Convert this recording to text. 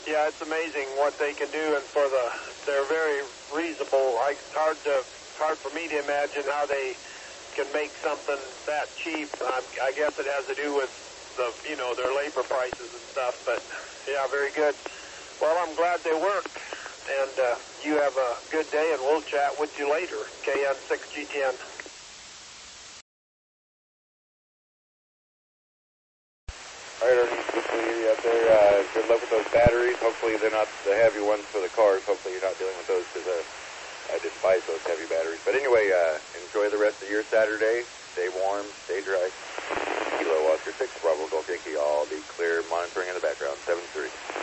Yeah, it's amazing what they can do, and they're very reasonable. It's hard for me to imagine how they can make something that cheap. I guess it has to do with their labor prices and stuff. But yeah, very good. Well, I'm glad they work, and you have a good day, and we'll chat with you later. KN6G10. All right, Ernie, good to hear you out there. Good luck with those batteries. Hopefully they're not the heavy ones for the cars. Hopefully you're not dealing with those because I despise those heavy batteries. But anyway, enjoy the rest of your Saturday. Stay warm, stay dry. Kilo Oscar 6, Bravo Golf Yankee, all be clear. Monitoring in the background, 7-3.